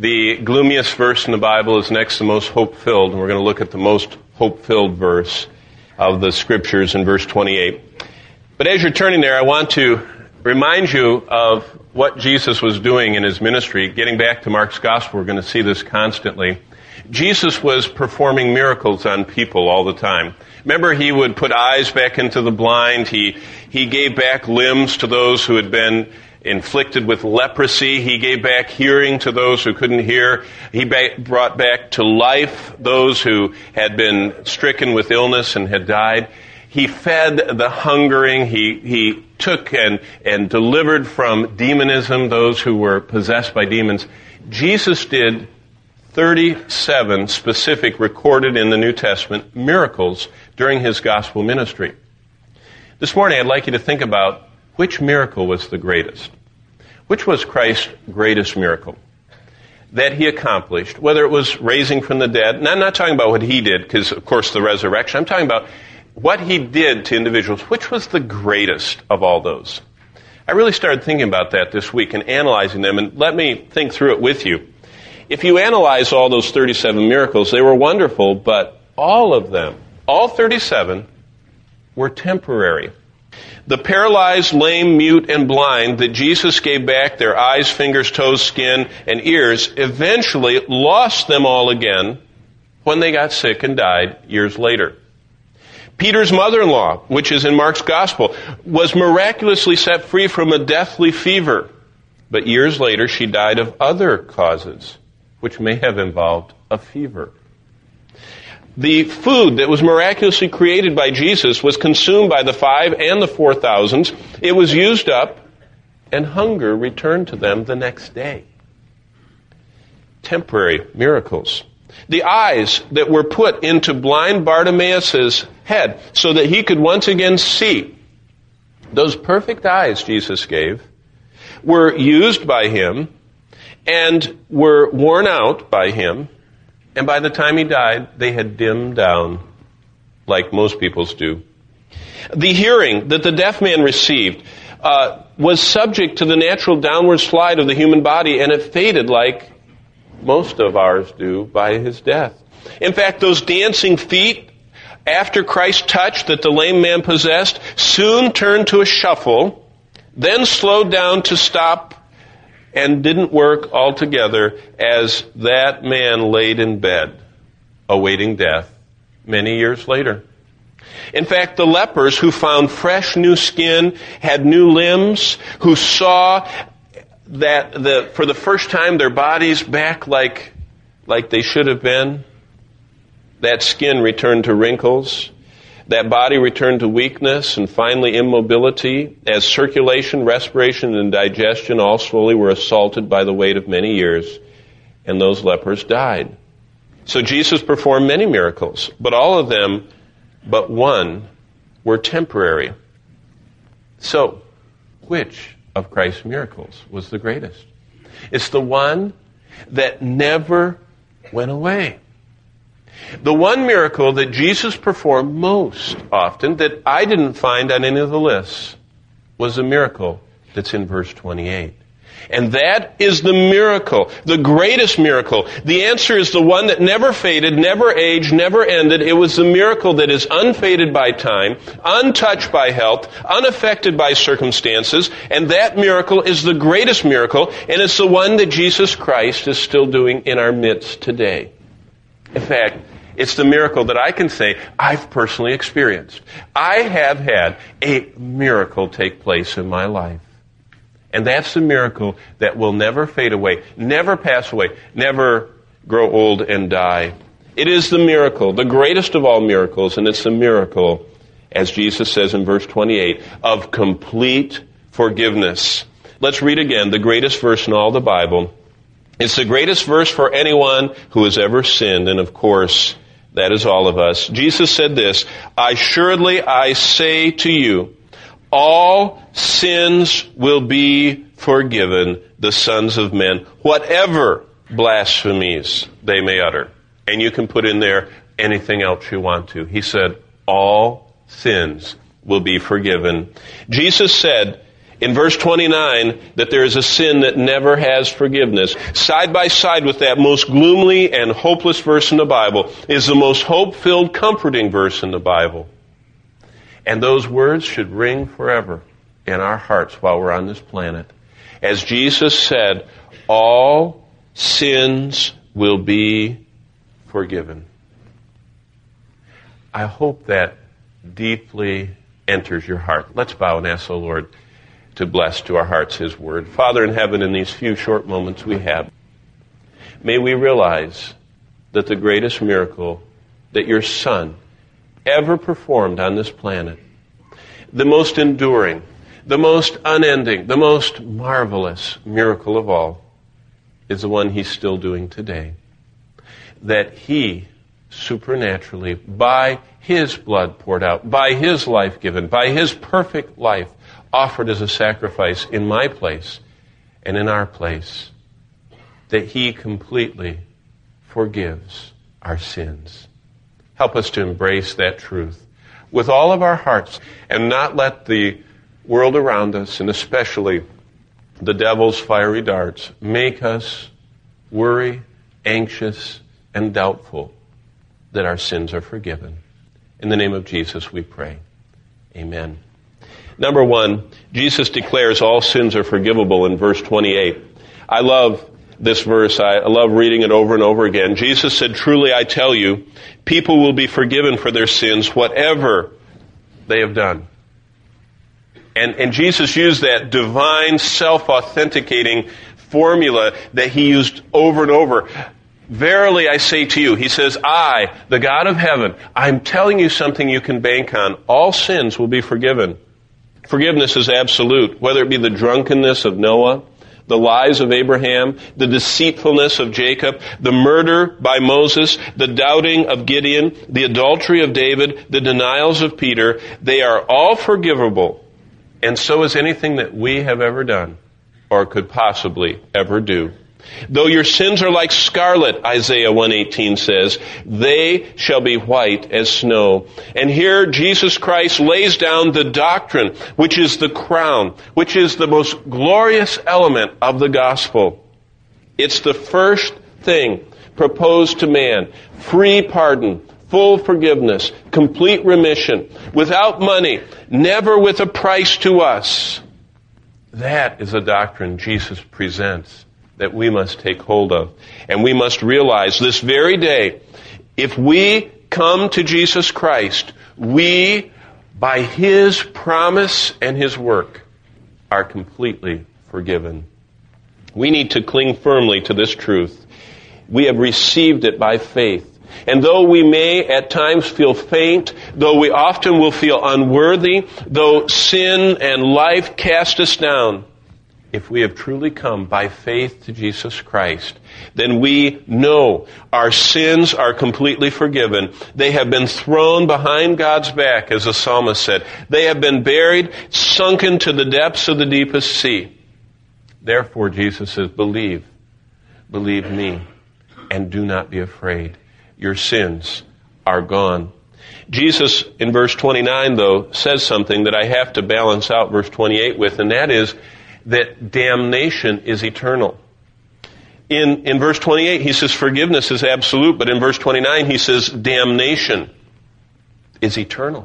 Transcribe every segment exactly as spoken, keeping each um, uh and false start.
The gloomiest verse in the Bible is next to most hope-filled, and we're going to look at the most hope-filled verse of the Scriptures in verse twenty-eight. But as you're turning there, I want to remind you of what Jesus was doing in his ministry. Getting back to Mark's Gospel, we're going to see this constantly. Jesus was performing miracles on people all the time. Remember, he would put eyes back into the blind. He, he gave back limbs to those who had been inflicted with leprosy. He gave back hearing to those who couldn't hear. He ba- brought back to life those who had been stricken with illness and had died. He fed the hungering. He, he took and, and delivered from demonism those who were possessed by demons. Jesus did thirty-seven specific, recorded in the New Testament, miracles during his gospel ministry. This morning I'd like you to think about which miracle was the greatest. Which was Christ's greatest miracle that he accomplished, whether it was raising from the dead. And I'm not talking about what he did, because of course the resurrection. I'm talking about what he did to individuals. Which was the greatest of all those? I really started thinking about that this week and analyzing them, and let me think through it with you. If you analyze all those thirty-seven miracles, they were wonderful, but all of them, all thirty-seven, were temporary. The paralyzed, lame, mute, and blind that Jesus gave back their eyes, fingers, toes, skin, and ears eventually lost them all again when they got sick and died years later. Peter's mother-in-law, which is in Mark's Gospel, was miraculously set free from a deathly fever, but years later she died of other causes, which may have involved a fever. The food that was miraculously created by Jesus was consumed by the five and the four thousands. It was used up, and hunger returned to them the next day. Temporary miracles. The eyes that were put into blind Bartimaeus' head so that he could once again see. Those perfect eyes Jesus gave were used by him and were worn out by him. And by the time he died, they had dimmed down like most people's do. The hearing that the deaf man received uh, was subject to the natural downward slide of the human body, and it faded like most of ours do by his death. In fact, those dancing feet after Christ's touch that the lame man possessed soon turned to a shuffle, then slowed down to stop and didn't work altogether as that man laid in bed, awaiting death many years later. In fact, the lepers who found fresh new skin, had new limbs, who saw that the, for the first time their bodies back like, like they should have been, that skin returned to wrinkles, that body returned to weakness and finally immobility as circulation, respiration, and digestion all slowly were assaulted by the weight of many years, and those lepers died. So Jesus performed many miracles, but all of them but one were temporary. So, which of Christ's miracles was the greatest? It's the one that never went away. The one miracle that Jesus performed most often that I didn't find on any of the lists was a miracle that's in verse twenty-eight. And that is the miracle, the greatest miracle. The answer is the one that never faded, never aged, never ended. It was the miracle that is unfaded by time, untouched by health, unaffected by circumstances. And that miracle is the greatest miracle, and it's the one that Jesus Christ is still doing in our midst today. In fact, it's the miracle that I can say I've personally experienced. I have had a miracle take place in my life. And that's the miracle that will never fade away, never pass away, never grow old and die. It is the miracle, the greatest of all miracles, and it's the miracle, as Jesus says in verse twenty-eight, of complete forgiveness. Let's read again the greatest verse in all the Bible. It's the greatest verse for anyone who has ever sinned, and of course, that is all of us. Jesus said this, "Assuredly I say to you, all sins will be forgiven the sons of men, whatever blasphemies they may utter." And you can put in there anything else you want to. He said, all sins will be forgiven. Jesus said in verse twenty-nine that there is a sin that never has forgiveness. Side by side with that most gloomily and hopeless verse in the Bible is the most hope-filled, comforting verse in the Bible. And those words should ring forever in our hearts while we're on this planet. As Jesus said, all sins will be forgiven. I hope that deeply enters your heart. Let's bow and ask the Lord to bless to our hearts His Word. Father in heaven, in these few short moments we have, may we realize that the greatest miracle that your Son ever performed on this planet, the most enduring, the most unending, the most marvelous miracle of all, is the one He's still doing today. That He supernaturally, by His blood poured out, by His life given, by His perfect life offered as a sacrifice in my place and in our place, that He completely forgives our sins. Help us to embrace that truth with all of our hearts and not let the world around us, and especially the devil's fiery darts, make us worry, anxious, and doubtful that our sins are forgiven. In the name of Jesus we pray. Amen. Number one, Jesus declares all sins are forgivable in verse twenty-eight. I love this verse. I love reading it over and over again. Jesus said, "Truly I tell you, people will be forgiven for their sins, whatever they have done." And, and Jesus used that divine self-authenticating formula that He used over and over. Verily I say to you, He says, I, the God of heaven, I'm telling you something you can bank on. All sins will be forgiven. Forgiveness is absolute, whether it be the drunkenness of Noah, the lies of Abraham, the deceitfulness of Jacob, the murder by Moses, the doubting of Gideon, the adultery of David, the denials of Peter. They are all forgivable, and so is anything that we have ever done or could possibly ever do. Though your sins are like scarlet, Isaiah one eighteen says, they shall be white as snow. And here Jesus Christ lays down the doctrine, which is the crown, which is the most glorious element of the gospel. It's the first thing proposed to man. Free pardon, full forgiveness, complete remission, without money, never with a price to us. That is a doctrine Jesus presents that we must take hold of. And we must realize this very day, if we come to Jesus Christ, we, by His promise and His work, are completely forgiven. We need to cling firmly to this truth. We have received it by faith. And though we may at times feel faint, though we often will feel unworthy, though sin and life cast us down, if we have truly come by faith to Jesus Christ, then we know our sins are completely forgiven. They have been thrown behind God's back, as the psalmist said. They have been buried, sunken to the depths of the deepest sea. Therefore, Jesus says, believe, believe me, and do not be afraid. Your sins are gone. Jesus, in verse twenty-nine, though, says something that I have to balance out verse twenty-eight with, and that is that damnation is eternal. In, in verse twenty-eight, he says forgiveness is absolute, but in verse twenty-nine, he says damnation is eternal.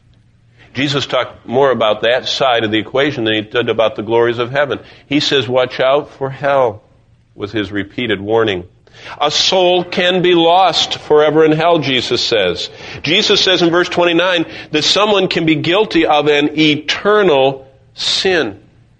Jesus talked more about that side of the equation than he did about the glories of heaven. He says, watch out for hell, was his repeated warning. A soul can be lost forever in hell, Jesus says. Jesus says in verse twenty-nine that someone can be guilty of an eternal sin.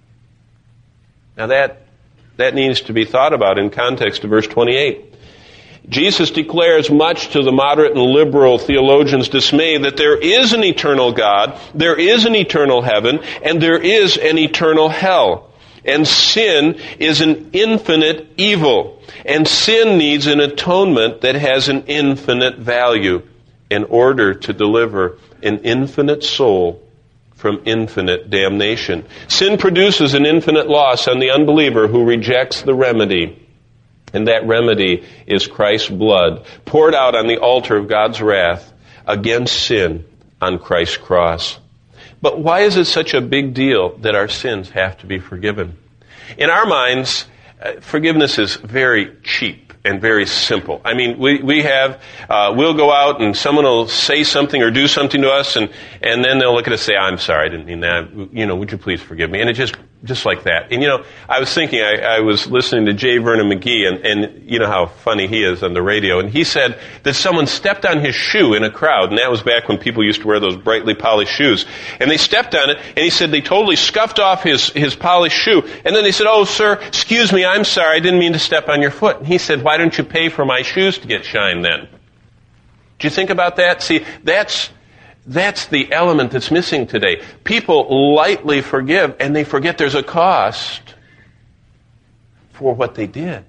Now that, that needs to be thought about in context of verse twenty-eight. Jesus declares, much to the moderate and liberal theologians' dismay, that there is an eternal God, there is an eternal heaven, and there is an eternal hell. And sin is an infinite evil. And sin needs an atonement that has an infinite value in order to deliver an infinite soul from infinite damnation. Sin produces an infinite loss on the unbeliever who rejects the remedy. And that remedy is Christ's blood poured out on the altar of God's wrath against sin on Christ's cross. But why is it such a big deal that our sins have to be forgiven? In our minds, uh, forgiveness is very cheap and very simple. I mean, we, we have, uh, we'll go out and someone will say something or do something to us, and, and then they'll look at us and say, I'm sorry, I didn't mean that. You know, would you please forgive me? And it just, just like that. And you know, I was thinking, I, I was listening to J. Vernon McGee, and, and you know how funny he is on the radio, and he said that someone stepped on his shoe in a crowd, and that was back when people used to wear those brightly polished shoes. And they stepped on it, and he said they totally scuffed off his, his polished shoe, and then they said, oh, sir, excuse me, I'm sorry, I didn't mean to step on your foot. And he said, why don't you pay for my shoes to get shined then? Do you think about that? See, that's That's the element that's missing today. People lightly forgive, and they forget there's a cost for what they did.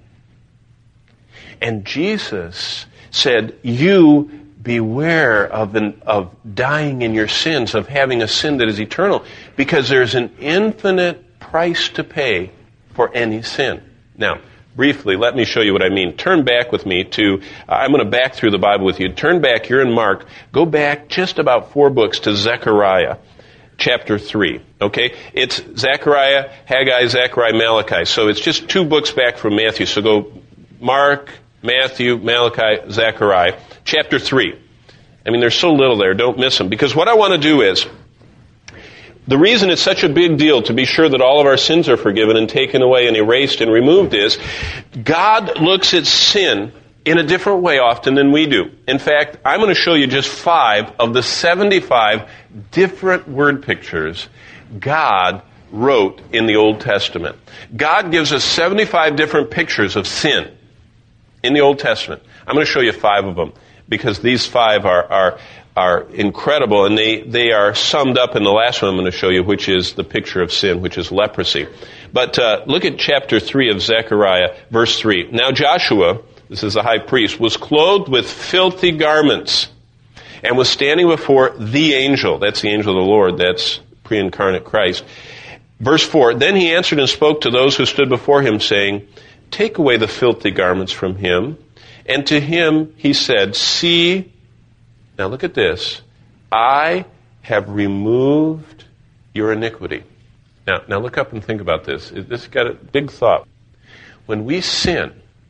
And Jesus said, you beware of, an, of dying in your sins, of having a sin that is eternal, because there's an infinite price to pay for any sin. Now, briefly, let me show you what I mean. Turn back with me to, uh, I'm going to back through the Bible with you. Turn back, you're in Mark. Go back just about four books to Zechariah, chapter three. Okay? It's Zechariah, Haggai, Zechariah, Malachi. So it's just two books back from Matthew. So go Mark, Matthew, Malachi, Zechariah, chapter three. I mean, there's so little there. Don't miss them. Because what I want to do is, the reason it's such a big deal to be sure that all of our sins are forgiven and taken away and erased and removed is God looks at sin in a different way often than we do. In fact, I'm going to show you just five of the seventy-five different word pictures God wrote in the Old Testament. God gives us seventy-five different pictures of sin in the Old Testament. I'm going to show you five of them because these five are... are are incredible, and they, they are summed up in the last one I'm going to show you, which is the picture of sin, which is leprosy. But uh, look at chapter three of Zechariah, verse three. Now Joshua, this is the high priest, was clothed with filthy garments and was standing before the angel. That's the angel of the Lord. That's pre-incarnate Christ. Verse four, then he answered and spoke to those who stood before him, saying, take away the filthy garments from him. And to him he said, see, now look at this. I have removed your iniquity. Now, now look up and think about this. This has got a big thought. When we sin,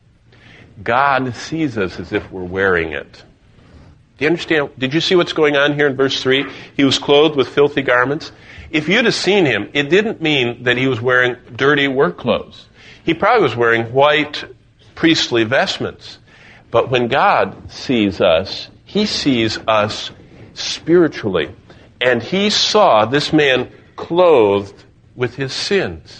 God sees us as if we're wearing it. Do you understand? Did you see what's going on here in verse three? He was clothed with filthy garments. If you'd have seen him, it didn't mean that he was wearing dirty work clothes. He probably was wearing white priestly vestments. But when God sees us, he sees us spiritually. And he saw this man clothed with his sins.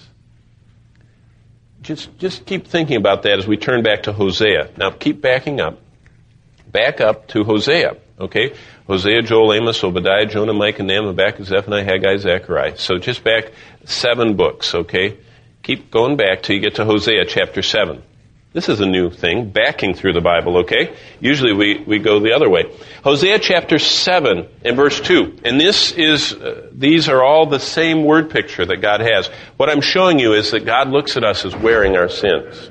Just, just keep thinking about that as we turn back to Hosea. Now keep backing up. Back up to Hosea. Okay? Hosea, Joel, Amos, Obadiah, Jonah, Micah, Nahum, Habakkuk, Zephaniah, Haggai, Zechariah. So just back seven books, okay? Keep going back till you get to Hosea chapter seven. This is a new thing, backing through the Bible, okay? Usually we, we go the other way. Hosea chapter seven and verse two. And this is, uh, these are all the same word picture that God has. What I'm showing you is that God looks at us as wearing our sins.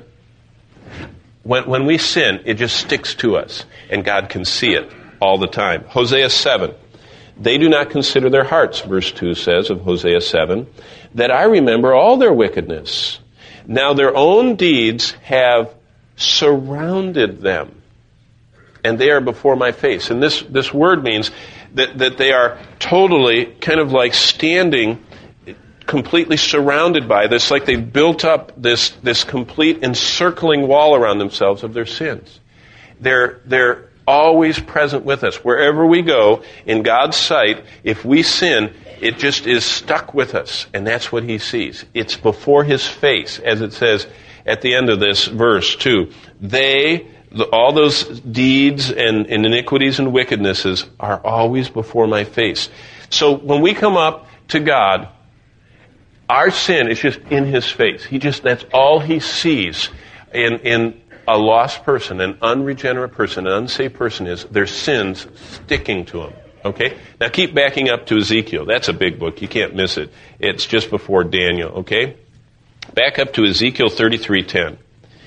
When, when we sin, it just sticks to us, and God can see it all the time. Hosea seven. They do not consider their hearts, verse two says of Hosea seven, that I remember all their wickedness. Now their own deeds have surrounded them, and they are before my face. And this, this word means that, that they are totally kind of like standing completely surrounded by this, like they've built up this, this complete encircling wall around themselves of their sins. They're, they're always present with us. Wherever we go, in God's sight, if we sin, it just is stuck with us, and that's what he sees. It's before his face, as it says at the end of this verse, too. They, the, all those deeds and, and iniquities and wickednesses are always before my face. So when we come up to God, our sin is just in his face. He just, that's all he sees in, in a lost person, an unregenerate person, an unsaved person, is their sins sticking to him. Okay? Now keep backing up to Ezekiel. That's a big book. You can't miss it. It's just before Daniel. Okay? Back up to Ezekiel thirty-three ten.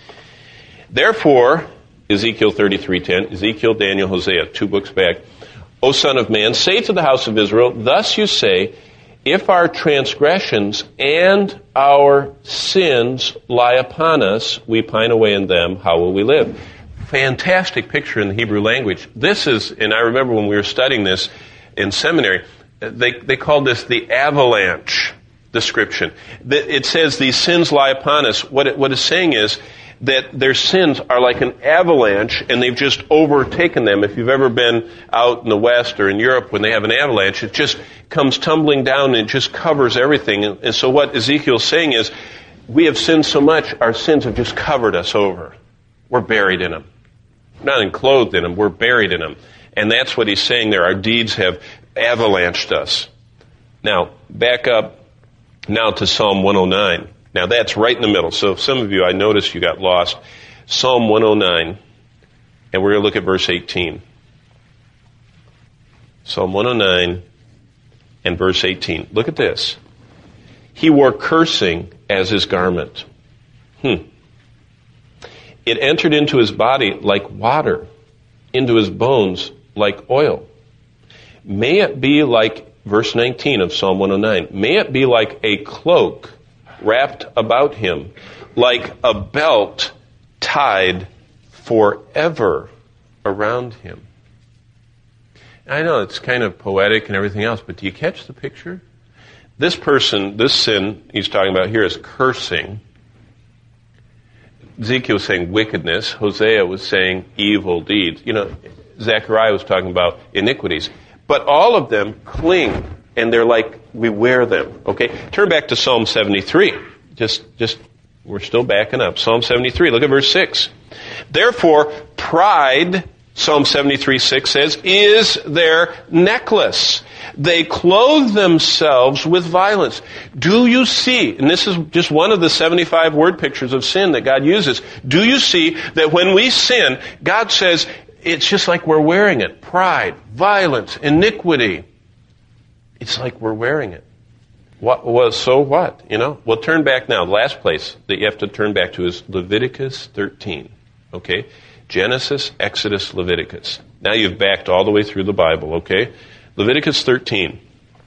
Therefore, Ezekiel thirty-three ten, Ezekiel, Daniel, Hosea, two books back. O son of man, say to the house of Israel, thus you say, If our transgressions and our sins lie upon us, we pine away in them, how will we live? Fantastic picture in the Hebrew language. This is, and I remember when we were studying this in seminary, they, they called this the avalanche description. It says these sins lie upon us. What it, what it's saying is that their sins are like an avalanche and they've just overtaken them. If you've ever been out in the West or in Europe when they have an avalanche, it just comes tumbling down and it just covers everything. And, and so what Ezekiel's saying is, we have sinned so much, our sins have just covered us over. We're buried in them. Not enclosed in them, we're buried in them. And that's what he's saying there. Our deeds have avalanched us. Now, back up now to Psalm one oh nine. Now that's right in the middle. So some of you, I noticed you got lost. Psalm one oh nine, and we're going to look at verse eighteen. Psalm one oh nine and verse eighteen. Look at this. He wore cursing as his garment. Hmm. It entered into his body like water, into his bones like oil. May it be like, verse nineteen of Psalm one oh nine, may it be like a cloak wrapped about him, like a belt tied forever around him. I know it's kind of poetic and everything else, but do you catch the picture? This person, this sin he's talking about here is cursing. Ezekiel was saying wickedness. Hosea was saying evil deeds. You know, Zechariah was talking about iniquities. But all of them cling, and they're like, we wear them. Okay? Turn back to Psalm seventy-three. Just, just, we're still backing up. Psalm seventy-three. Look at verse six. Therefore, pride, Psalm seventy-three six says, is their necklace. They clothe themselves with violence. Do you see, and this is just one of the seventy-five word pictures of sin that God uses, do you see that when we sin, God says, it's just like we're wearing it. Pride, violence, iniquity. It's like we're wearing it. What was, so what? You know? Well, turn back now. The last place that you have to turn back to is Leviticus thirteen. Okay? Genesis, Exodus, Leviticus. Now you've backed all the way through the Bible, okay? Leviticus thirteen.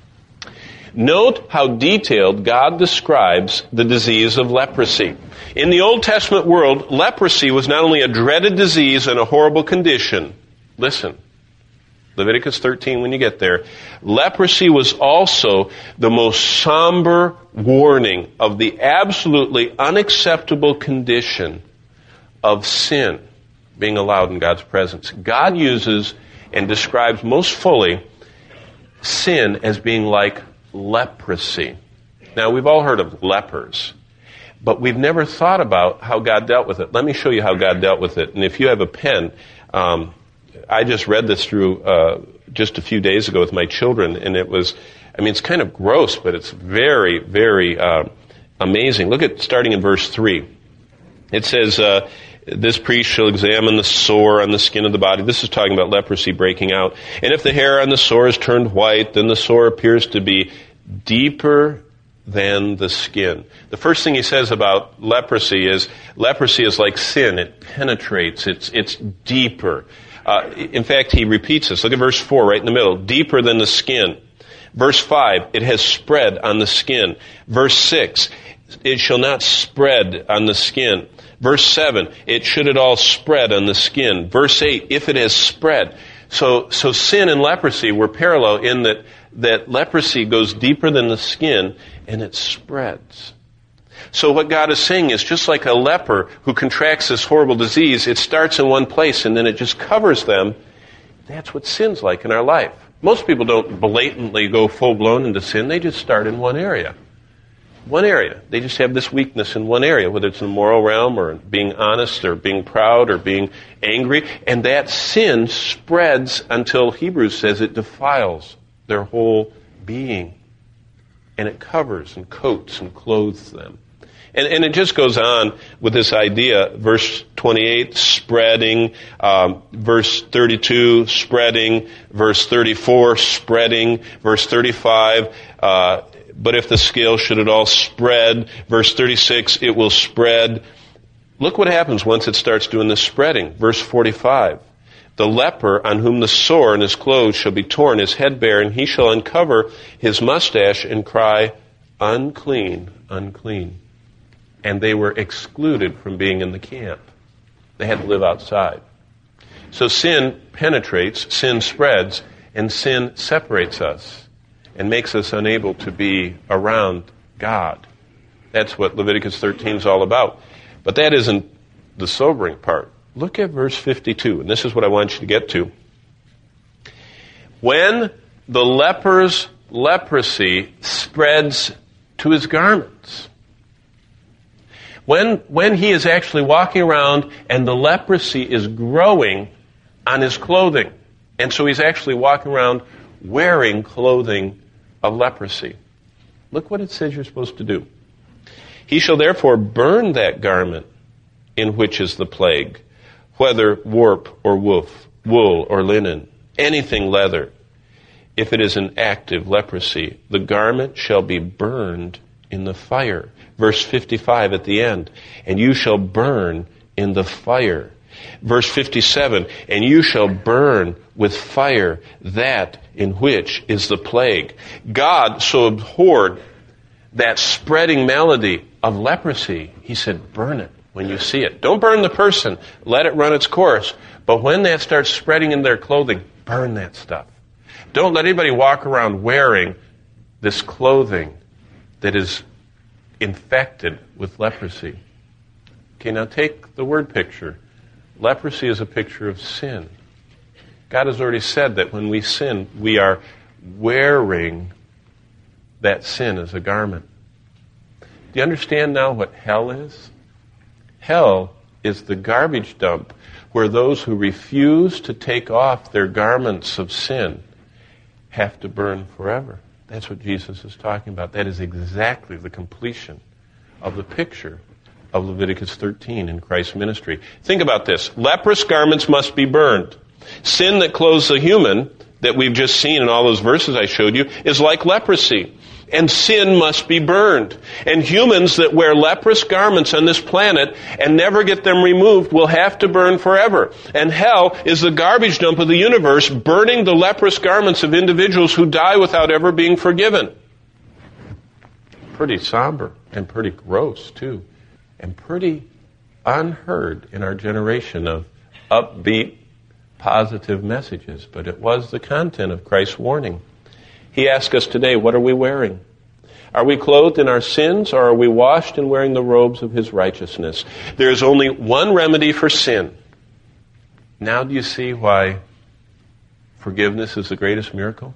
Note how detailed God describes the disease of leprosy. In the Old Testament world, leprosy was not only a dreaded disease and a horrible condition. Listen, Leviticus thirteen, when you get there, leprosy was also the most somber warning of the absolutely unacceptable condition of sin being allowed in God's presence. God uses and describes most fully sin as being like leprosy. Now, we've all heard of lepers, but we've never thought about how God dealt with it. Let me show you how God dealt with it. And if you have a pen, um, I just read this through uh, just a few days ago with my children, and it was, I mean, it's kind of gross, but it's very, very uh, amazing. Look at starting in verse three. It says, uh, this priest shall examine the sore on the skin of the body. This is talking about leprosy breaking out. And if the hair on the sore is turned white, then the sore appears to be deeper than the skin. The first thing he says about leprosy is, leprosy is like sin. It penetrates. It's, it's deeper. Uh, in fact, he repeats this. Look at verse four right in the middle. Deeper than the skin. Verse five, it has spread on the skin. Verse six, it shall not spread on the skin. Verse seven, it should it all spread on the skin. Verse eight, if it has spread. So, so sin and leprosy were parallel in that, that leprosy goes deeper than the skin and it spreads. So what God is saying is, just like a leper who contracts this horrible disease, it starts in one place and then it just covers them. That's what sin's like in our life. Most people don't blatantly go full-blown into sin. They just start in one area. One area. They just have this weakness in one area, whether it's in the moral realm or being honest or being proud or being angry. And that sin spreads until Hebrews says it defiles their whole being. And it covers and coats and clothes them. And, and it just goes on with this idea. Verse twenty-eight, spreading. Um, verse thirty-two, spreading. Verse thirty-four, spreading. Verse thirty-five, uh, but if the scale should at all spread. Verse thirty-six, it will spread. Look what happens once it starts doing this spreading. Verse forty-five, The leper on whom the sore in his clothes shall be torn, his head bare, and he shall uncover his mustache and cry, unclean, unclean. And they were excluded from being in the camp. They had to live outside. So sin penetrates, sin spreads, and sin separates us and makes us unable to be around God. That's what Leviticus thirteen is all about. But that isn't the sobering part. Look at verse fifty-two, and this is what I want you to get to. When the leper's leprosy spreads to his garments, when, when he is actually walking around and the leprosy is growing on his clothing, and so he's actually walking around wearing clothing of leprosy. Look what it says you're supposed to do. He shall therefore burn that garment in which is the plague, whether warp or woof, wool or linen, anything leather. If it is an active leprosy, the garment shall be burned in the fire. Verse fifty-five at the end, and you shall burn in the fire. Verse fifty-seven, and you shall burn with fire that in which is the plague. God so abhorred that spreading malady of leprosy, he said, burn it when you see it. Don't burn the person. Let it run its course. But when that starts spreading in their clothing, burn that stuff. Don't let anybody walk around wearing this clothing that is infected with leprosy. Okay, now take the word picture. Leprosy is a picture of sin. God has already said that when we sin, we are wearing that sin as a garment. Do you understand now what hell is? Hell is the garbage dump where those who refuse to take off their garments of sin have to burn forever. That's what Jesus is talking about. That is exactly the completion of the picture of Leviticus thirteen in Christ's ministry. Think about this. Leprous garments must be burned. Sin that clothes the human, that we've just seen in all those verses I showed you, is like leprosy. And sin must be burned. And humans that wear leprous garments on this planet and never get them removed will have to burn forever. And hell is the garbage dump of the universe, burning the leprous garments of individuals who die without ever being forgiven. Pretty somber and pretty gross, too. And pretty unheard in our generation of upbeat, positive messages. But it was the content of Christ's warning. He asks us today, what are we wearing? Are we clothed in our sins, or are we washed and wearing the robes of his righteousness? There is only one remedy for sin. Now do you see why forgiveness is the greatest miracle?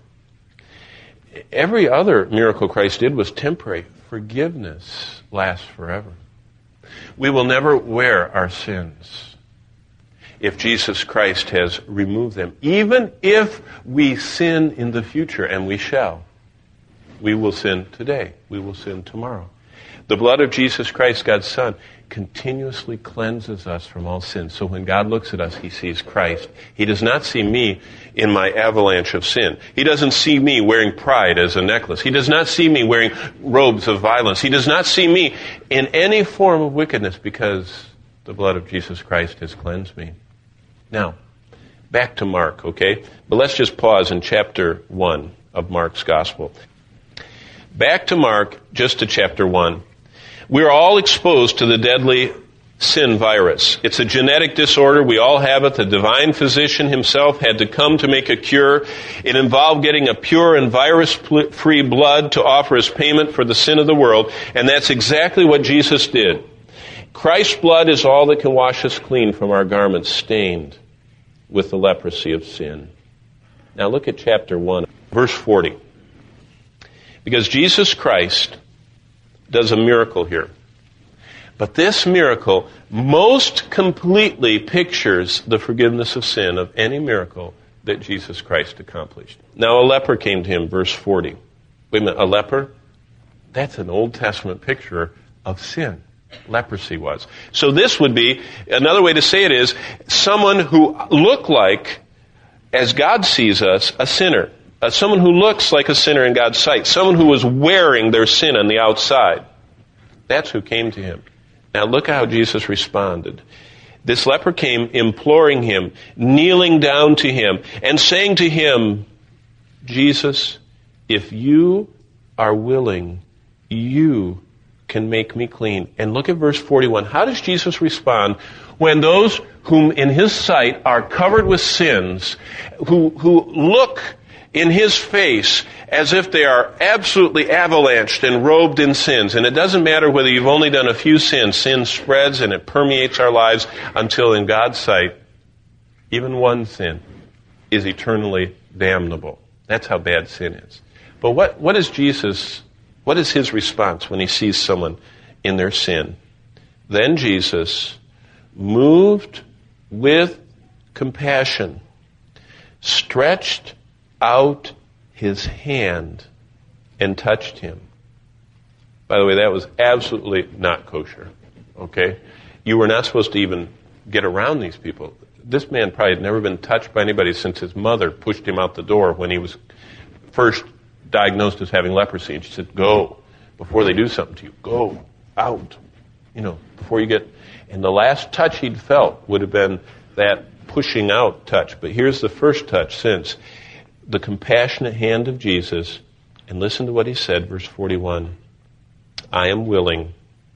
Every other miracle Christ did was temporary. Forgiveness lasts forever. We will never wear our sins if Jesus Christ has removed them. Even if we sin in the future, and we shall. We will sin today. We will sin tomorrow. The blood of Jesus Christ, God's Son, continuously cleanses us from all sin. So when God looks at us, he sees Christ. He does not see me in my avalanche of sin. He doesn't see me wearing pride as a necklace. He does not see me wearing robes of violence. He does not see me in any form of wickedness, because the blood of Jesus Christ has cleansed me. Now, back to Mark, okay? But let's just pause in chapter one of Mark's Gospel. Back to Mark, just to chapter one. We're all exposed to the deadly sin virus. It's a genetic disorder. We all have it. The divine physician himself had to come to make a cure. It involved getting a pure and virus-free blood to offer as payment for the sin of the world, and that's exactly what Jesus did. Christ's blood is all that can wash us clean from our garments stained with the leprosy of sin. Now look at chapter one, verse forty. Because Jesus Christ does a miracle here. But this miracle most completely pictures the forgiveness of sin of any miracle that Jesus Christ accomplished. Now a leper came to him, verse forty. Wait a minute, a leper? That's an Old Testament picture of sin. Leprosy was. So this would be, another way to say it is, someone who looked like, as God sees us, a sinner. Uh, someone who looks like a sinner in God's sight. Someone who was wearing their sin on the outside. That's who came to him. Now look how Jesus responded. This leper came imploring him, kneeling down to him, and saying to him, Jesus, if you are willing, you can make me clean. And look at verse forty-one. How does Jesus respond when those whom in his sight are covered with sins, who, who look in his face as if they are absolutely avalanched and robed in sins? And it doesn't matter whether you've only done a few sins. Sin spreads and it permeates our lives until in God's sight, even one sin is eternally damnable. That's how bad sin is. But what, what is Jesus, what is his response when he sees someone in their sin? Then Jesus, moved with compassion, stretched out his hand and touched him. By the way, that was absolutely not kosher. Okay? You were not supposed to even get around these people. This man probably had never been touched by anybody since his mother pushed him out the door when he was first diagnosed as having leprosy. And she said, go, before they do something to you. Go out. You know, before you get... And the last touch he'd felt would have been that pushing out touch. But here's the first touch since. The compassionate hand of Jesus. And listen to what he said, verse forty-one. I am willing,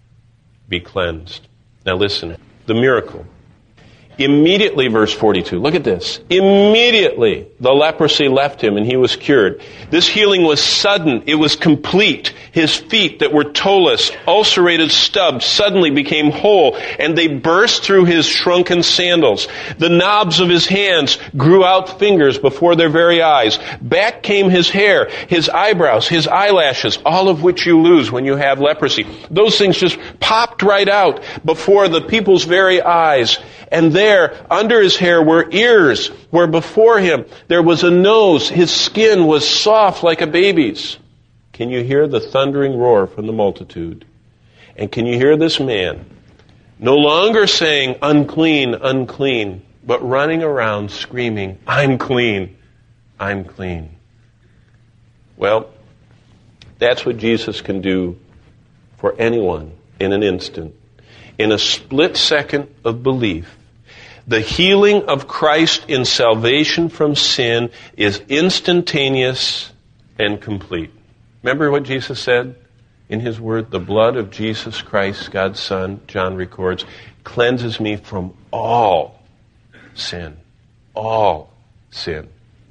be cleansed. Now listen, the miracle. Immediately, verse forty-two, look at this. Immediately, the leprosy left him and he was cured. This healing was sudden. It was complete. His feet that were toeless, ulcerated stubs, suddenly became whole, and they burst through his shrunken sandals. The knobs of his hands grew out fingers before their very eyes. Back came his hair, his eyebrows, his eyelashes, all of which you lose when you have leprosy. Those things just popped right out before the people's very eyes. And there, under his hair, were ears, where before him there was a nose. His skin was soft like a baby's. Can you hear the thundering roar from the multitude? And can you hear this man no longer saying, unclean, unclean, but running around screaming, I'm clean, I'm clean. Well, that's what Jesus can do for anyone in an instant. In a split second of belief, the healing of Christ in salvation from sin is instantaneous and complete. Remember what Jesus said in his word? The blood of Jesus Christ, God's Son, John records, cleanses me from all sin. All sin.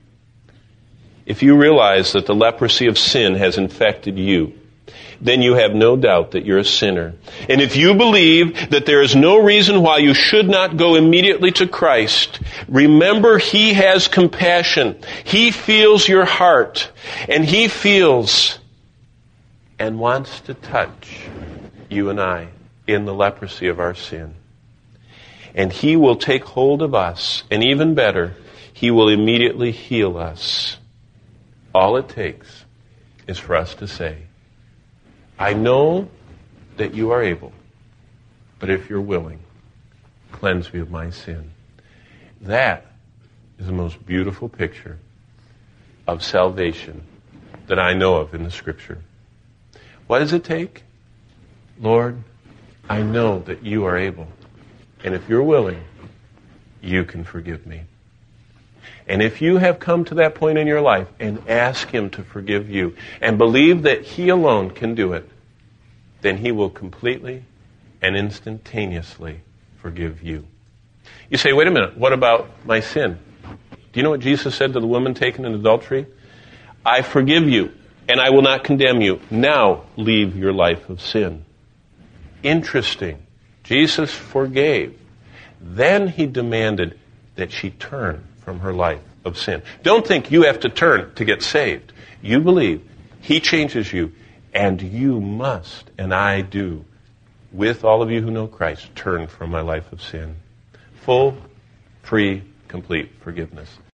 If you realize that the leprosy of sin has infected you, then you have no doubt that you're a sinner. And if you believe that there is no reason why you should not go immediately to Christ, remember He has compassion. He feels your heart. And He feels and wants to touch you and I in the leprosy of our sin. And He will take hold of us. And even better, He will immediately heal us. All it takes is for us to say, I know that you are able, but if you're willing, cleanse me of my sin. That is the most beautiful picture of salvation that I know of in the Scripture. What does it take? Lord, I know that you are able, and if you're willing, you can forgive me. And if you have come to that point in your life and ask Him to forgive you and believe that He alone can do it, then He will completely and instantaneously forgive you. You say, wait a minute, what about my sin? Do you know what Jesus said to the woman taken in adultery? I forgive you and I will not condemn you. Now leave your life of sin. Interesting. Jesus forgave. Then He demanded that she turn from her life of sin. Don't think you have to turn to get saved. You believe He changes you, and you must, and I do, with all of you who know Christ, turn from my life of sin. Full, free, complete forgiveness.